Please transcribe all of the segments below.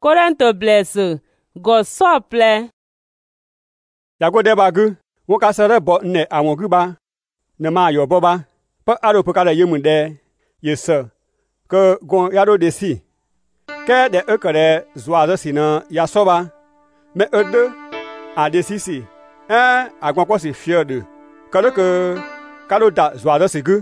Korento blesse, go sople. Yago de bagu, woka sere bo ne awon guba, ne ma yo boba, pa aro pokala yemunde, yese, ke gon yado desi. Ke de ekere zwaze sina ya soba, me ede a desi si, agwan kwa si fierde, kade ke kado da zwaze sigu,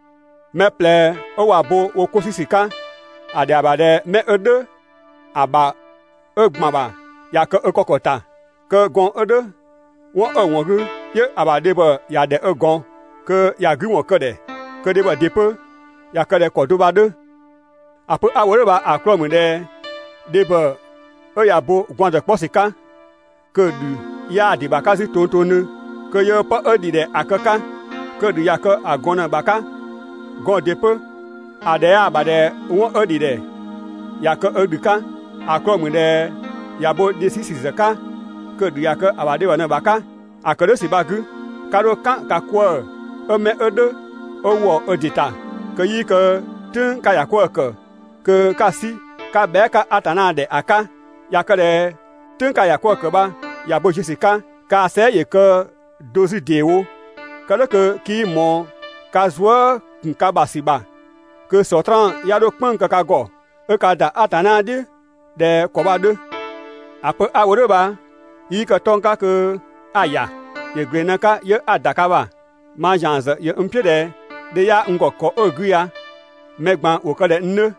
me ple owa bo wokosi sika, ade abade me ede, aba egmaba, ya ke ekokota, ke gon ede, won wongu ye abade ba ya de egon ke ya gu won kede ke de ba depe ya kede ko do ba de apo awore ba akro de ba o ya bo gwan de posika ke du ya di ba kasi tontonu ke ye pa odi de akaka ke du ya ke agona baka gon depe ade ya abade won odi de ya ke eduka akro de ya bo de sisi zaka ke du ya ke abade wana baka akere si bagu karo kan ka kwa eme ede owo odita ke yi ke tin ka ya kwa ke kasi ka be ka atana de aka ya kere tin ka ya kwa ba ya bo jisika ka se ye ke dozi dewo kale ke ki mo ka zwa ka basiba ke sotran ya do pon ka go e ka da atana de ko ba de apo awore ba yi ka tonka ke aya ye grenaka ye adakaba ma janze ye mpiede de ya ngoko oguya megban wokale nne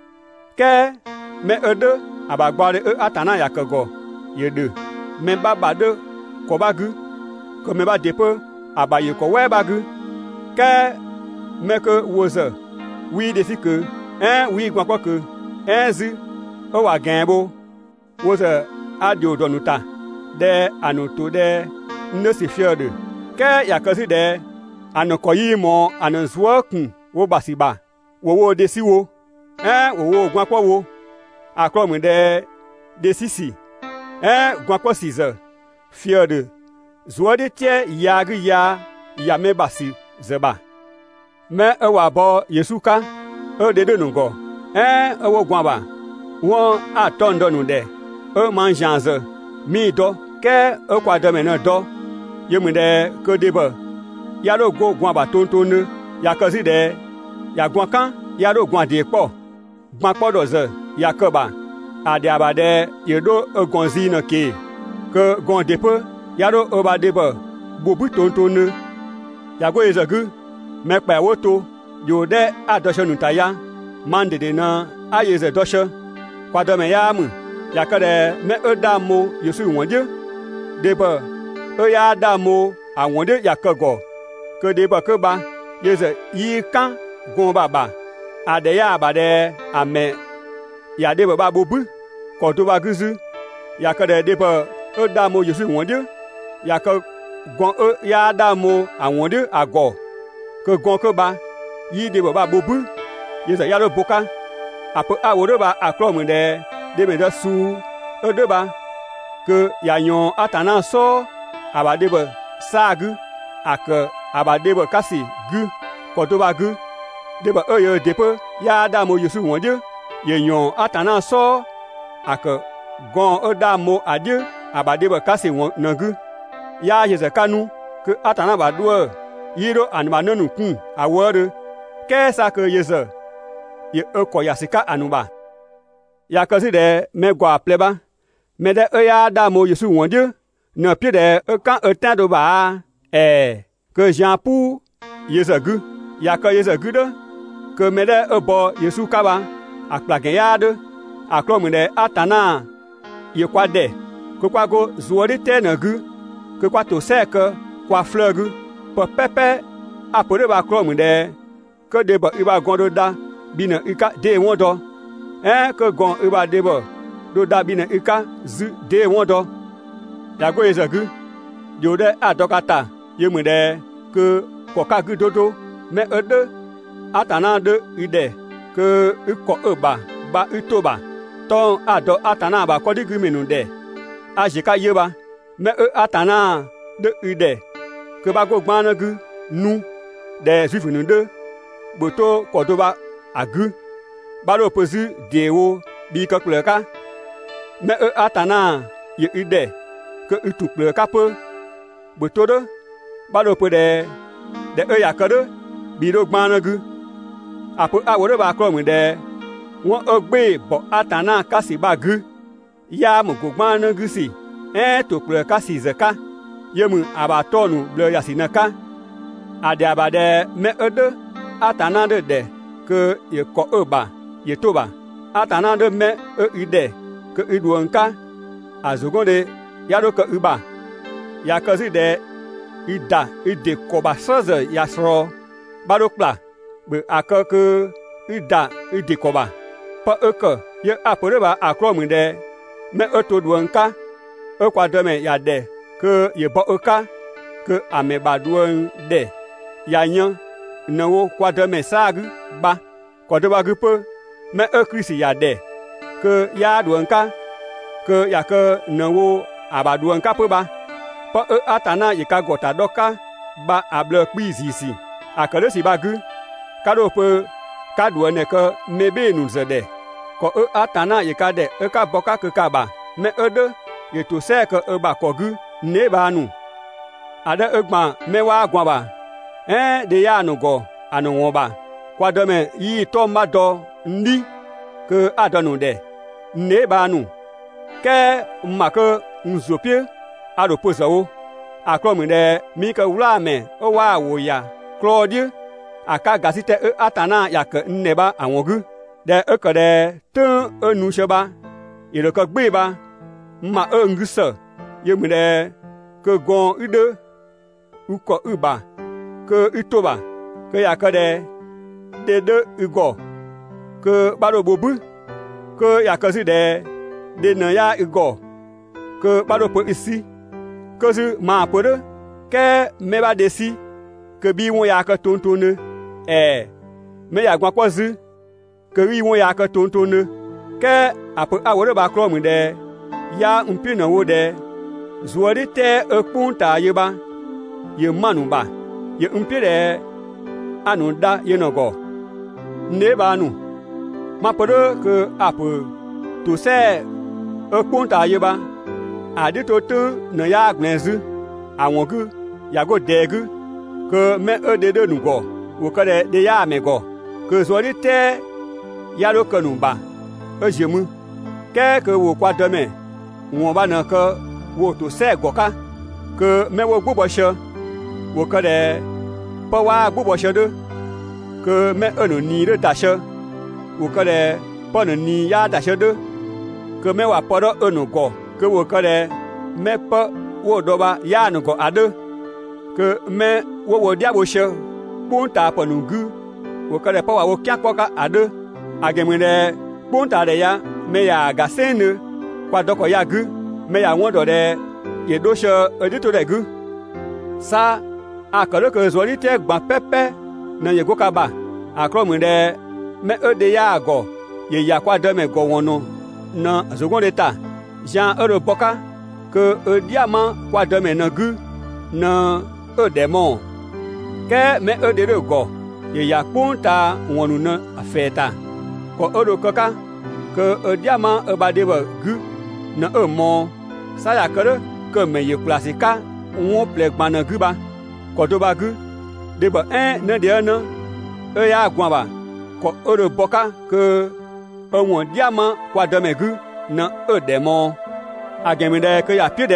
ke me ede abagbare atana ya kego ye de me babade ko bagu ko me ba depe abaye ko we bagu ke me ke woze wi de fike wi gwa kwa ke zi o wa genbo woze adio donuta de anoto de ne si fierde ke yakasi de anokoyi mo anzwakun wo basiba wo desi wo wo gwapo wo akrom de sisi gwapo size fierde zuode tie ya me basi zeba me ewa bo yesuka de nungo wo gwaba won atondo nu de manjanze mi do ke kwa de mena do yemunde ke debe ya do go gwan ba tontone ya kazi de ya gwan kan ya do gwan de po gwan po do ze ya ke ba ade abade ye do egonzi na ke gon depe ya do oba debe bobu tontone ya go ezagu me pa woto yo de adosho nutaya mande de na ayeze dosho kwa de me ya mu ya kade me edamo yesu wonje debe ya damo awonde ya kego ke debe ke ba yeze yi kan gon baba ade ya abade ame ya debe ba bobu ko to ba guzu ya kade debe edamo yesu wonde ya ke gon ya damo awonde ago ke gon ke ba yi debe ba bobu yeze ya lo boka apo awore ba akrom de debe da su edeba ke ya yon atana so abadebe sagu ak abadebe kasi gu kotoba gu debe oyo depe ya damo yesu wonde ye yon atana so ak gon odamo ade abadebe kasi wonangu ya yeze kanu ke atana badwo yiro anba nanu kun awore ke sa ke yeze ye ekoyasika anuba ya kasi de megwa pleba mede ya damo yesu wonde ne piede kan etan do ba que Jean pour yezagu ya ka yezagu de que mede ebo yesu kaba akplage yade aklomde atana ye kwade que kwago zuori tenagu que kwato seke kwa flegu pe pepe apode ba klomde que de ba iba gondo da bina ika de wondo que gon iba debo do da bina ika zu de wondo ya go yezagu jode adokata yemude ke kokagu dodo me ede atana de ide ke iko eba ba itoba ton ado atana ba kodigu menude ajika yeba me atana de ide ke ba go gbanagu nu de zifunu de boto kodoba agu balo pozu dewo bi ka kuleka me atana ye ide ke tu ple ka pe bo to de ba do pe de ya ka de bi do gban na gu apo a wo de ba kro mu de won gbe bo atana ka si ba gu ya mu go gban na gu si to ple ka si ze ka ye mu aba to nu ble ya si na ka ade abade me ede atana de ke ye ko ba ye to ba atana de me ide ke iduonka azogonde yado ke uba ya kazi de ida ide koba saze ya sro barokla be akake ida ide koba pa eke ye apore ba akro mu de me eto duonka ekwa de me ya de ke ye bo eka ke ame ba duon de ya nyan nawo kwa de me sag ba kwa de ba gupe me ekrisi ya de ke ya duonka ke ya ke nawo abaduonka pe ba pa atana ye ka gota doka ba able kpi zisi akale si ba gu kado pe ka duone ke mebe nu zede ko atana ye ka de ka boka ke ka ba me ede ye to se ke ba ko gu ne ba nu ada egba me wa gwa ba de ya nu go anu won ba kwa de me yi to ma do ndi ke adonu de ne ba nu ke ma ke nzopie ado pozawo akromu de mi ke wla me o wa wo ya Claude aka gasite atana ya ke nneba awongu de ekede tu enu sheba ile ke gbe ba ma nguse ye mu de ke gon ide uko uba ke itoba ke ya ke de ugo ke baro bobu ke ya ke si de na ya ugo ke baro po isi ke si ma pore ke me ba desi ke bi won ya ke tontone me ya gwa kwazi ke wi won ya ke tontone ke apo awore ba kro mu de ya mpi na wo de zuori te ekpun ta ye ba ye manu ba ye mpi de anu da ye no go ne ba nu ma pore ke apo to se ekpun ta ye ba ade to tu na ya gnezu awon gu ya go de gu ke me ede de nu go wo ke de ya me go ke zuori te ya lo ke nu ba ejemu ke wo kwa de me won ba na ke wo to se go ka ke me wo gbo se wo ke de pa wa gbo se de ke me enu ni de da se wo ke de pa nu ni ya da se de ke me wa pa do enu go ke wo ke de me pa wo do ba ya nu go ade ke me wo dia bo se punta pa nu gu wo ke de pa wa wo kya ko ka ade agemi de punta de ya me ya ga sene kwa doko ya gu me ya won do de ye do se edito de gu sa akale ke zoli te gba pepe na ye go ka ba akromu de me ede ya go ye ya kwa de me go won no na zogon de ta jan euro boka ke diama kwa de me na gu na edemo ke me ede de go ye ya punta wonu na afeta ko euro kaka ke diama ebade ba gu na mo sa ya kere ke me ye klasika won plegba na gu ba ko do ba gu de ba na de na ya gwa ba ko euro boka ke won diama kwa de me gu na edemo agemi de ke ya pie de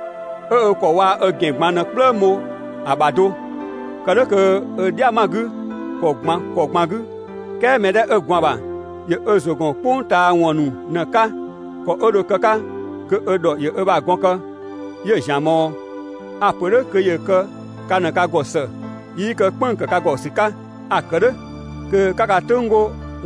ko wa egengba na plemo abado kere ke diama gu ko gba gu ke me de egwa ba ye ezogon punta wonu na ka ko odo kaka ke odo ye eba gonka ye jamo apore ke ye ke kana ka gose yi ke pon ke ka gosika akere ke kaka tungo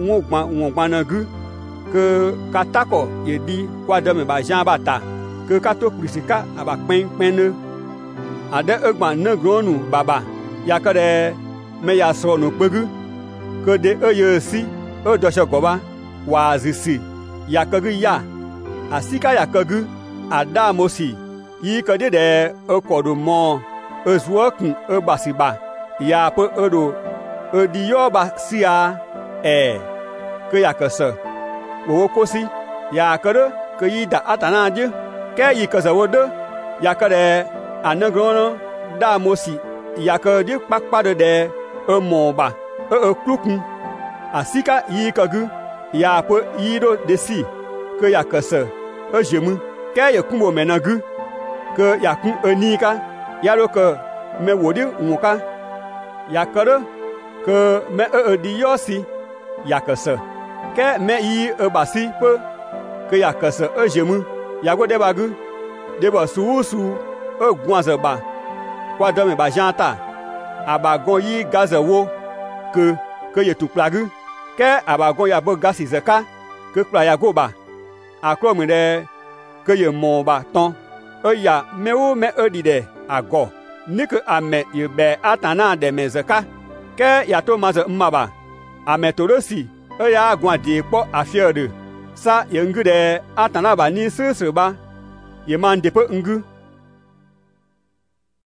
won na gu ke katako ye di kwa de me ba jan ba ta ke ka to krisika aba pen ne ade egba na gronu baba ya ke de me ya so no pegu ke de eye si odo se goba wa zisi ya ke gu ya asika ya ke gu adamosi yi ke de okodo mo ezuokun egbasiba ya pe odo odiyo ba sia ke ya ke se wo kosi ya ke que y da atana Dieu que y que ça wode ya que de anagron da mosi ya que Dieu pas de mon ba klukun asika yi que gu ya pe yi do desi que ya que ça jemu que ya kumbo menagu que ya kun anika ya lo que me wodi nguka ya que me di yosi ya que ça que me yi basi pe que ya que ça jemu ya go de bagu de ba su gwanze ba kwa do me ba janta abagon yi gazewo que ye tu plagu que abagon ya bo gasi zeka que pla ya go ba akro mi de que ye mon ba ton ya me o me di de ago ni que ame ye be atana de me zeka que ya to ma ze mmaba ame to rosi ya gwan di po afie de sa ye ngu de atana ba ni se ba ye man de pe ngu